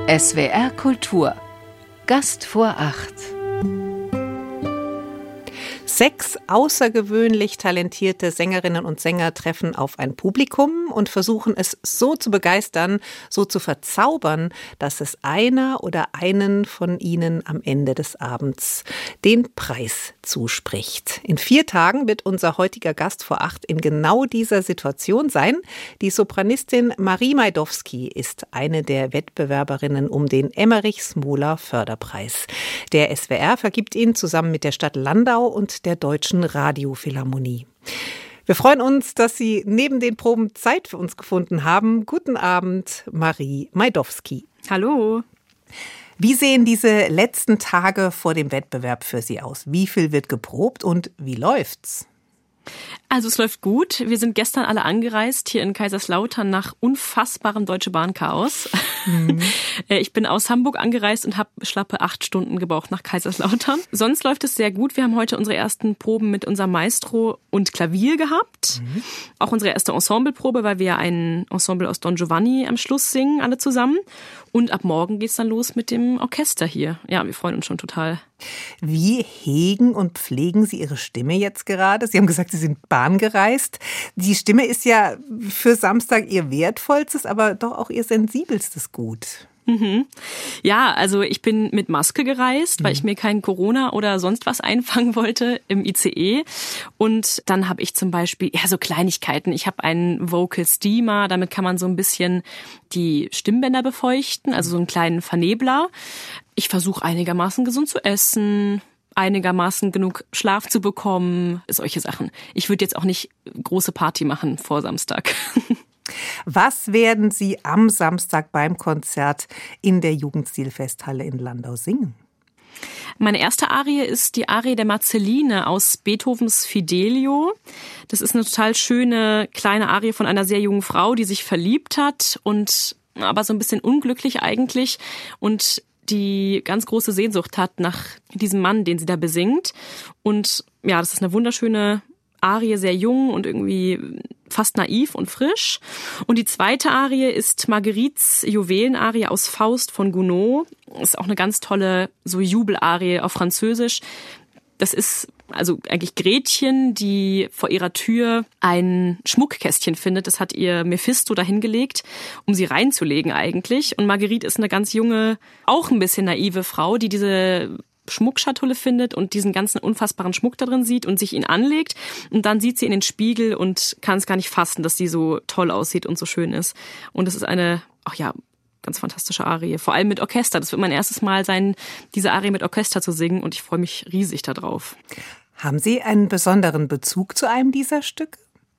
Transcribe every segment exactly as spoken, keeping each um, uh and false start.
S W R Kultur. Gast vor acht. Sechs außergewöhnlich talentierte Sängerinnen und Sänger treffen auf ein Publikum und versuchen es so zu begeistern, so zu verzaubern, dass es einer oder einen von ihnen am Ende des Abends den Preis zuspricht. In vier Tagen wird unser heutiger Gast vor acht in genau dieser Situation sein. Die Sopranistin Marie Majdowski ist eine der Wettbewerberinnen um den Emmerich-Smola-Förderpreis. Der S W R vergibt ihn zusammen mit der Stadt Landau und der Deutschen Radiophilharmonie. Wir freuen uns, dass Sie neben den Proben Zeit für uns gefunden haben. Guten Abend, Marie Majdowski. Hallo. Wie sehen diese letzten Tage vor dem Wettbewerb für Sie aus? Wie viel wird geprobt und wie läuft's? Also es läuft gut. Wir sind gestern alle angereist hier in Kaiserslautern nach unfassbarem Deutsche Bahn-Chaos. Mhm. Ich bin aus Hamburg angereist und habe schlappe acht Stunden gebraucht nach Kaiserslautern. Sonst läuft es sehr gut. Wir haben heute unsere ersten Proben mit unserem Maestro und Klavier gehabt. Mhm. Auch unsere erste Ensembleprobe, weil wir ein Ensemble aus Don Giovanni am Schluss singen, alle zusammen. Und ab morgen geht's dann los mit dem Orchester hier. Ja, wir freuen uns schon total. Wie hegen und pflegen Sie Ihre Stimme jetzt gerade? Sie haben gesagt, Sie sind Bahn gereist. Die Stimme ist ja für Samstag Ihr wertvollstes, aber doch auch Ihr sensibelstes Gut. Mhm. Ja, also ich bin mit Maske gereist, weil ich mir kein Corona oder sonst was einfangen wollte im I C E. Und dann habe ich zum Beispiel ja so Kleinigkeiten. Ich habe einen Vocal Steamer, damit kann man so ein bisschen die Stimmbänder befeuchten, also so einen kleinen Vernebler. Ich versuche einigermaßen gesund zu essen, einigermaßen genug Schlaf zu bekommen, solche Sachen. Ich würde jetzt auch nicht große Party machen vor Samstag. Was werden Sie am Samstag beim Konzert in der Jugendstilfesthalle in Landau singen? Meine erste Arie ist die Arie der Marceline aus Beethovens Fidelio. Das ist eine total schöne kleine Arie von einer sehr jungen Frau, die sich verliebt hat und aber so ein bisschen unglücklich eigentlich und die ganz große Sehnsucht hat nach diesem Mann, den sie da besingt. Und ja, das ist eine wunderschöne Arie, sehr jung und irgendwie fast naiv und frisch. Und die zweite Arie ist Marguerites Juwelen-Arie aus Faust von Gounod. Das ist auch eine ganz tolle so Jubelarie auf Französisch. Das ist also eigentlich Gretchen, die vor ihrer Tür ein Schmuckkästchen findet. Das hat ihr Mephisto dahingelegt, um sie reinzulegen eigentlich. Und Marguerite ist eine ganz junge, auch ein bisschen naive Frau, die diese Schmuckschatulle findet und diesen ganzen unfassbaren Schmuck da drin sieht und sich ihn anlegt. Und dann sieht sie in den Spiegel und kann es gar nicht fassen, dass sie so toll aussieht und so schön ist. Und es ist eine, ach ja, ganz fantastische Arie. Vor allem mit Orchester. Das wird mein erstes Mal sein, diese Arie mit Orchester zu singen. Und ich freue mich riesig darauf. Haben Sie einen besonderen Bezug zu einem dieser Stücke?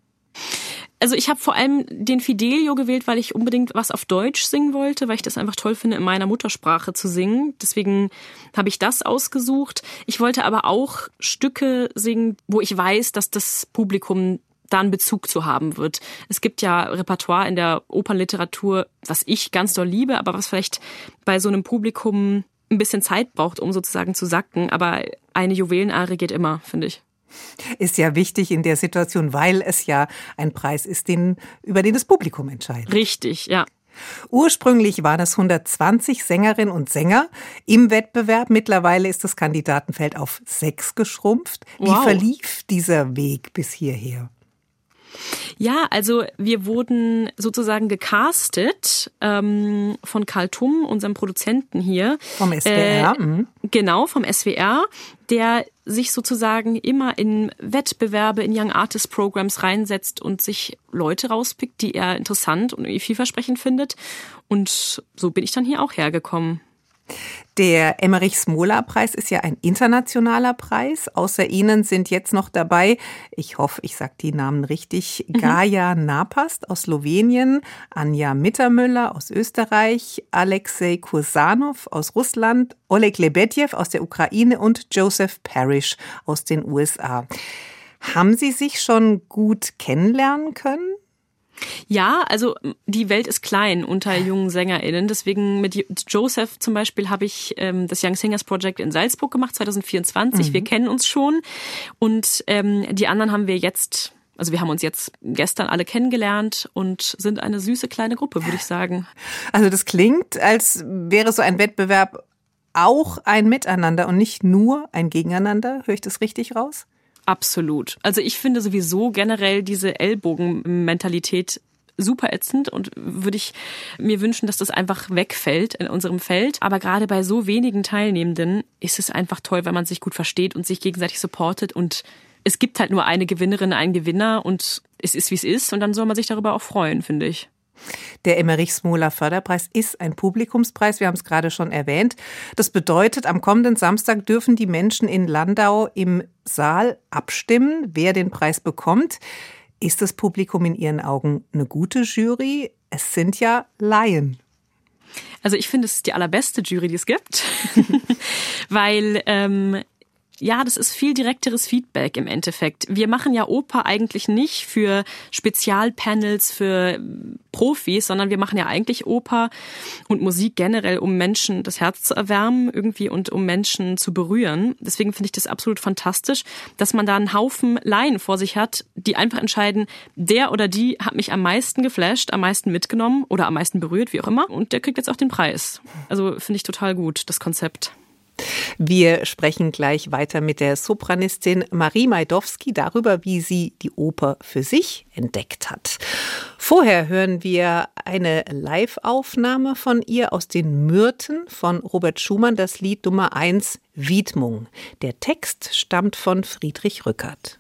Also ich habe vor allem den Fidelio gewählt, weil ich unbedingt was auf Deutsch singen wollte, weil ich das einfach toll finde, in meiner Muttersprache zu singen. Deswegen habe ich das ausgesucht. Ich wollte aber auch Stücke singen, wo ich weiß, dass das Publikum da einen Bezug zu haben wird. Es gibt ja Repertoire in der Opernliteratur, was ich ganz doll liebe, aber was vielleicht bei so einem Publikum ein bisschen Zeit braucht, um sozusagen zu sacken. Aber eine Juwelenarie geht immer, finde ich. Ist ja wichtig in der Situation, weil es ja ein Preis ist, den, über den das Publikum entscheidet. Richtig, ja. Ursprünglich waren es hundertzwanzig Sängerinnen und Sänger im Wettbewerb. Mittlerweile ist das Kandidatenfeld auf sechs geschrumpft. Wie wow. verlief dieser Weg bis hierher? Ja, also wir wurden sozusagen gecastet ähm, von Karl Tumm, unserem Produzenten hier. Vom S W R? Äh, mhm. Genau, vom S W R, der sich sozusagen immer in Wettbewerbe, in Young Artist Programs reinsetzt und sich Leute rauspickt, die er interessant und irgendwie vielversprechend findet. Und so bin ich dann hier auch hergekommen. Der Emmerich-Smola-Preis ist ja ein internationaler Preis. Außer Ihnen sind jetzt noch dabei, ich hoffe, ich sage die Namen richtig, mhm. Gaja Napast aus Slowenien, Anja Mittermüller aus Österreich, Alexei Kursanov aus Russland, Oleg Lebedjew aus der Ukraine und Joseph Parrish aus den U S A. Haben Sie sich schon gut kennenlernen können? Ja, also die Welt ist klein unter jungen SängerInnen. Deswegen mit Joseph zum Beispiel habe ich ähm, das Young Singers Project in Salzburg gemacht, zwanzig vierundzwanzig. Mhm. Wir kennen uns schon. Und ähm, die anderen haben wir jetzt Also wir haben uns jetzt gestern alle kennengelernt und sind eine süße kleine Gruppe, würde ich sagen. Also das klingt, als wäre so ein Wettbewerb auch ein Miteinander und nicht nur ein Gegeneinander. Höre ich das richtig raus? Absolut. Also ich finde sowieso generell diese Ellbogenmentalität super ätzend und würde ich mir wünschen, dass das einfach wegfällt in unserem Feld. Aber gerade bei so wenigen Teilnehmenden ist es einfach toll, wenn man sich gut versteht und sich gegenseitig supportet. Und es gibt halt nur eine Gewinnerin, einen Gewinner und es ist, wie es ist. Und dann soll man sich darüber auch freuen, finde ich. Der Emmerich-Smola-Förderpreis ist ein Publikumspreis, wir haben es gerade schon erwähnt. Das bedeutet, am kommenden Samstag dürfen die Menschen in Landau im Saal abstimmen, wer den Preis bekommt. Ist das Publikum in Ihren Augen eine gute Jury? Es sind ja Laien. Also ich finde, es ist die allerbeste Jury, die es gibt, weil ähm, ja, das ist viel direkteres Feedback im Endeffekt. Wir machen ja Oper eigentlich nicht für Spezialpanels, für Profis, sondern wir machen ja eigentlich Oper und Musik generell, um Menschen das Herz zu erwärmen irgendwie und um Menschen zu berühren. Deswegen finde ich das absolut fantastisch, dass man da einen Haufen Laien vor sich hat, die einfach entscheiden, der oder die hat mich am meisten geflasht, am meisten mitgenommen oder am meisten berührt, wie auch immer. Und der kriegt jetzt auch den Preis. Also finde ich total gut, das Konzept. Wir sprechen gleich weiter mit der Sopranistin Marie Majdowski darüber, wie sie die Oper für sich entdeckt hat. Vorher hören wir eine Live-Aufnahme von ihr aus den Myrten von Robert Schumann, das Lied Nummer eins, Widmung. Der Text stammt von Friedrich Rückert.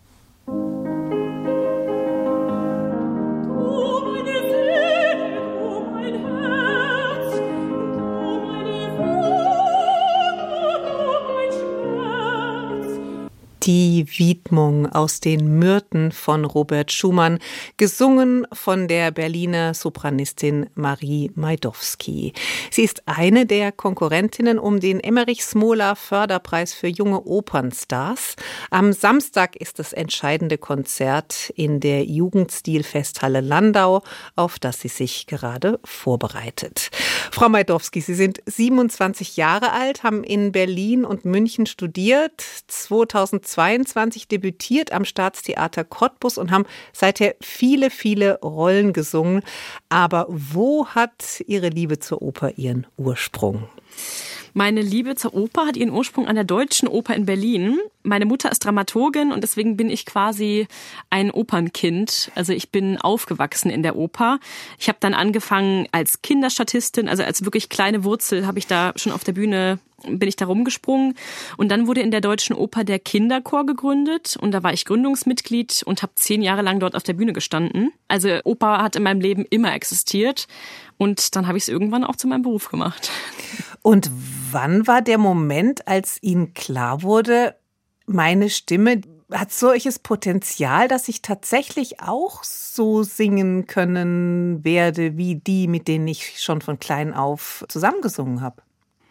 Die Widmung aus den Myrten von Robert Schumann, gesungen von der Berliner Sopranistin Marie Majdowski. Sie ist eine der Konkurrentinnen um den Emmerich-Smola-Förderpreis für junge Opernstars. Am Samstag ist das entscheidende Konzert in der Jugendstilfesthalle Landau, auf das sie sich gerade vorbereitet. Frau Majdowski, Sie sind siebenundzwanzig Jahre alt, haben in Berlin und München studiert, zweitausendzweiundzwanzig debütiert am Staatstheater Cottbus und haben seither viele, viele Rollen gesungen. Aber wo hat Ihre Liebe zur Oper ihren Ursprung? Meine Liebe zur Oper hat ihren Ursprung an der Deutschen Oper in Berlin. Meine Mutter ist Dramaturgin und deswegen bin ich quasi ein Opernkind. Also ich bin aufgewachsen in der Oper. Ich habe dann angefangen als Kinderstatistin, also als wirklich kleine Wurzel habe ich da schon auf der Bühne bin ich da rumgesprungen. Und dann wurde in der Deutschen Oper der Kinderchor gegründet und da war ich Gründungsmitglied und habe zehn Jahre lang dort auf der Bühne gestanden. Also Oper hat in meinem Leben immer existiert und dann habe ich es irgendwann auch zu meinem Beruf gemacht. Und wann war der Moment, als Ihnen klar wurde, meine Stimme hat solches Potenzial, dass ich tatsächlich auch so singen können werde, wie die, mit denen ich schon von klein auf zusammengesungen habe?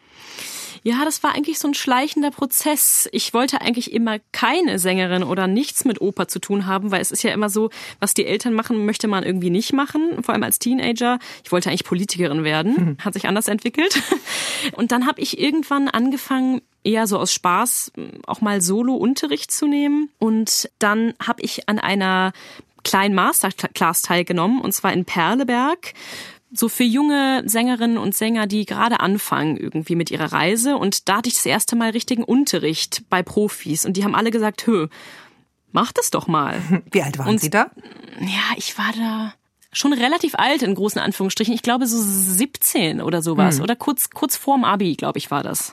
Ja, das war eigentlich so ein schleichender Prozess. Ich wollte eigentlich immer keine Sängerin oder nichts mit Oper zu tun haben, weil es ist ja immer so, was die Eltern machen, möchte man irgendwie nicht machen, vor allem als Teenager. Ich wollte eigentlich Politikerin werden, hat sich anders entwickelt. Und dann habe ich irgendwann angefangen, eher so aus Spaß auch mal Solo-Unterricht zu nehmen. Und dann habe ich an einer kleinen Masterclass teilgenommen, und zwar in Perleberg. So für junge Sängerinnen und Sänger, die gerade anfangen irgendwie mit ihrer Reise. Und da hatte ich das erste Mal richtigen Unterricht bei Profis. Und die haben alle gesagt, hö, mach das doch mal. Wie alt waren und, Sie da? Ja, ich war da schon relativ alt, in großen Anführungsstrichen. Ich glaube so siebzehn oder sowas. Hm. Oder kurz, kurz vorm Abi, glaube ich, war das.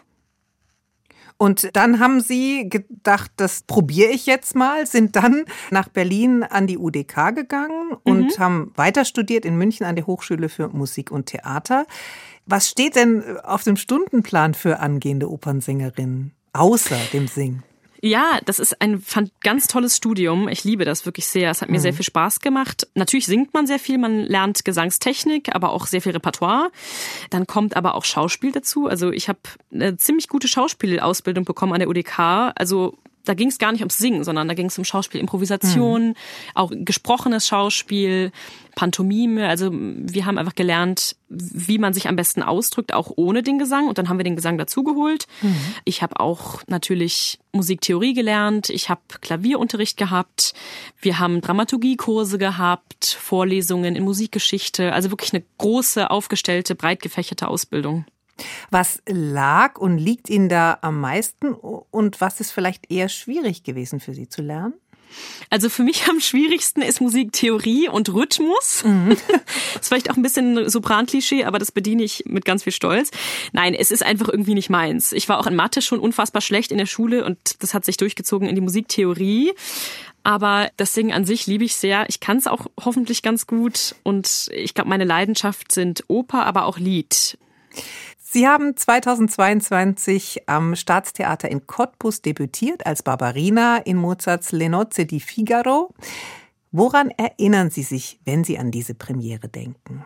Und dann haben Sie gedacht, das probiere ich jetzt mal, sind dann nach Berlin an die U D K gegangen und mhm. haben weiter studiert in München an der Hochschule für Musik und Theater. Was steht denn auf dem Stundenplan für angehende Opernsängerinnen, außer dem Singen? Ja, das ist ein ganz tolles Studium. Ich liebe das wirklich sehr. Es hat mir mhm. sehr viel Spaß gemacht. Natürlich singt man sehr viel, man lernt Gesangstechnik, aber auch sehr viel Repertoire. Dann kommt aber auch Schauspiel dazu. Also ich habe eine ziemlich gute Schauspielausbildung bekommen an der U D K. Also da ging es gar nicht ums Singen, sondern da ging es um Schauspiel, Improvisation, mhm. auch gesprochenes Schauspiel, Pantomime. Also wir haben einfach gelernt, wie man sich am besten ausdrückt, auch ohne den Gesang. Und dann haben wir den Gesang dazugeholt. Mhm. Ich habe auch natürlich Musiktheorie gelernt. Ich habe Klavierunterricht gehabt. Wir haben Dramaturgiekurse gehabt, Vorlesungen in Musikgeschichte. Also wirklich eine große, aufgestellte, breit gefächerte Ausbildung. Was lag und liegt Ihnen da am meisten und was ist vielleicht eher schwierig gewesen für Sie zu lernen? Also für mich am schwierigsten ist Musiktheorie und Rhythmus. Mhm. Das ist vielleicht auch ein bisschen Sopran-Klischee, aber das bediene ich mit ganz viel Stolz. Nein, es ist einfach irgendwie nicht meins. Ich war auch in Mathe schon unfassbar schlecht in der Schule und das hat sich durchgezogen in die Musiktheorie. Aber das Singen an sich liebe ich sehr. Ich kann es auch hoffentlich ganz gut und ich glaube, meine Leidenschaft sind Oper, aber auch Lied. Sie haben zweitausendzweiundzwanzig am Staatstheater in Cottbus debütiert als Barbarina in Mozarts Le Nozze di Figaro. Woran erinnern Sie sich, wenn Sie an diese Premiere denken?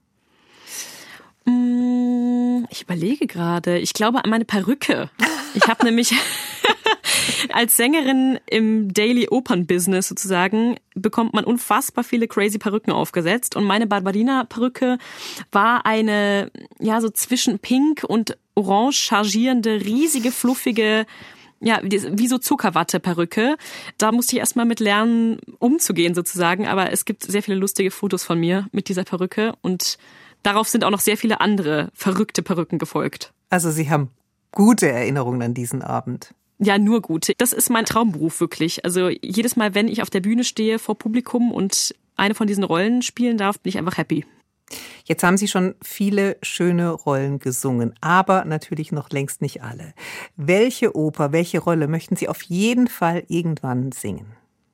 Ich überlege gerade. Ich glaube an meine Perücke. Ich habe nämlich als Sängerin im Daily Opern Business sozusagen bekommt man unfassbar viele crazy Perücken aufgesetzt und meine Barbarina-Perücke war eine, ja, so zwischen pink und orange chargierende, riesige, fluffige, ja, wie so Zuckerwatte-Perücke. Da musste ich erstmal mit lernen, umzugehen sozusagen, aber es gibt sehr viele lustige Fotos von mir mit dieser Perücke und darauf sind auch noch sehr viele andere verrückte Perücken gefolgt. Also Sie haben gute Erinnerungen an diesen Abend. Ja, nur gut. Das ist mein Traumberuf wirklich. Also jedes Mal, wenn ich auf der Bühne stehe vor Publikum und eine von diesen Rollen spielen darf, bin ich einfach happy. Jetzt haben Sie schon viele schöne Rollen gesungen, aber natürlich noch längst nicht alle. Welche Oper, welche Rolle möchten Sie auf jeden Fall irgendwann singen?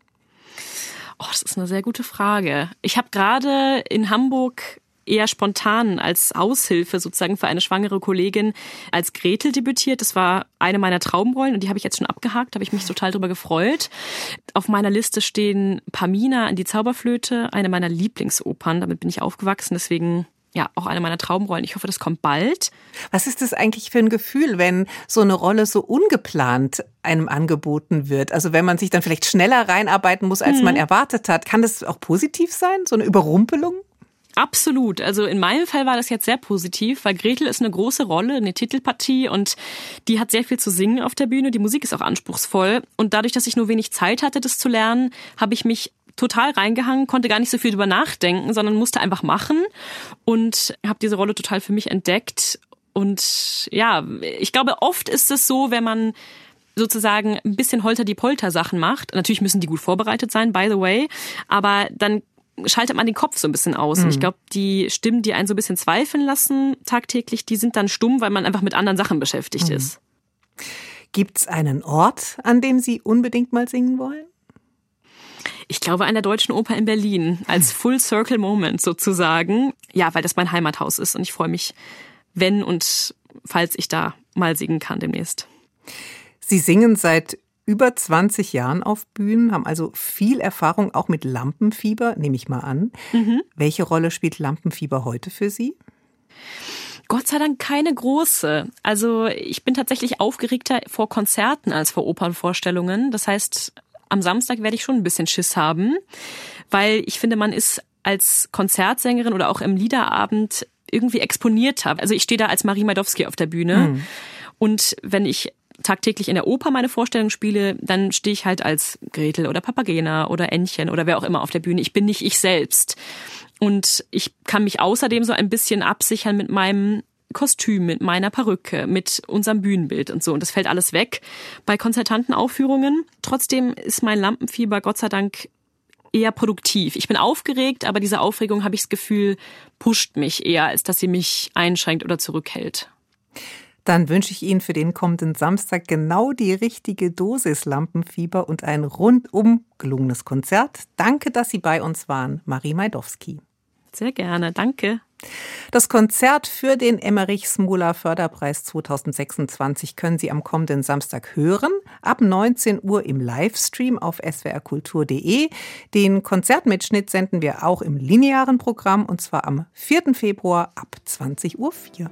Oh, das ist eine sehr gute Frage. Ich habe gerade in Hamburg eher spontan als Aushilfe sozusagen für eine schwangere Kollegin als Gretel debütiert. Das war eine meiner Traumrollen und die habe ich jetzt schon abgehakt, da habe ich mich total drüber gefreut. Auf meiner Liste stehen Pamina an die Zauberflöte, eine meiner Lieblingsopern, damit bin ich aufgewachsen, deswegen ja auch eine meiner Traumrollen. Ich hoffe, das kommt bald. Was ist das eigentlich für ein Gefühl, wenn so eine Rolle so ungeplant einem angeboten wird? Also wenn man sich dann vielleicht schneller reinarbeiten muss, als hm. man erwartet hat. Kann das auch positiv sein, so eine Überrumpelung? Absolut. Also in meinem Fall war das jetzt sehr positiv, weil Gretel ist eine große Rolle, eine Titelpartie und die hat sehr viel zu singen auf der Bühne. Die Musik ist auch anspruchsvoll und dadurch, dass ich nur wenig Zeit hatte, das zu lernen, habe ich mich total reingehangen, konnte gar nicht so viel drüber nachdenken, sondern musste einfach machen und habe diese Rolle total für mich entdeckt. Und ja, ich glaube, oft ist es so, wenn man sozusagen ein bisschen Holter-die-Polter-Sachen macht, natürlich müssen die gut vorbereitet sein, by the way, aber dann schaltet man den Kopf so ein bisschen aus. Mhm. Und ich glaube, die Stimmen, die einen so ein bisschen zweifeln lassen tagtäglich, die sind dann stumm, weil man einfach mit anderen Sachen beschäftigt mhm. ist. Gibt es einen Ort, an dem Sie unbedingt mal singen wollen? Ich glaube, an der Deutschen Oper in Berlin, als Full-Circle-Moment sozusagen. Ja, weil das mein Heimathaus ist und ich freue mich, wenn und falls ich da mal singen kann demnächst. Sie singen seit über zwanzig Jahren auf Bühnen, haben also viel Erfahrung auch mit Lampenfieber, nehme ich mal an. Mhm. Welche Rolle spielt Lampenfieber heute für Sie? Gott sei Dank keine große. Also ich bin tatsächlich aufgeregter vor Konzerten als vor Opernvorstellungen. Das heißt, am Samstag werde ich schon ein bisschen Schiss haben, weil ich finde, man ist als Konzertsängerin oder auch im Liederabend irgendwie exponierter. Also ich stehe da als Marie Majdowski auf der Bühne mhm. und wenn ich tagtäglich in der Oper meine Vorstellung spiele, dann stehe ich halt als Gretel oder Papagena oder Ännchen oder wer auch immer auf der Bühne. Ich bin nicht ich selbst. Und ich kann mich außerdem so ein bisschen absichern mit meinem Kostüm, mit meiner Perücke, mit unserem Bühnenbild und so. Und das fällt alles weg bei konzertanten Aufführungen. Trotzdem ist mein Lampenfieber Gott sei Dank eher produktiv. Ich bin aufgeregt, aber diese Aufregung, habe ich das Gefühl, pusht mich eher, als dass sie mich einschränkt oder zurückhält. Dann wünsche ich Ihnen für den kommenden Samstag genau die richtige Dosis Lampenfieber und ein rundum gelungenes Konzert. Danke, dass Sie bei uns waren, Marie Majdowski. Sehr gerne, danke. Das Konzert für den Emmerich-Smola-Förderpreis zweitausendsechsundzwanzig können Sie am kommenden Samstag hören, ab neunzehn Uhr im Livestream auf s w r kultur punkt d e. Den Konzertmitschnitt senden wir auch im linearen Programm, und zwar am vierten Februar ab zwanzig Uhr vier.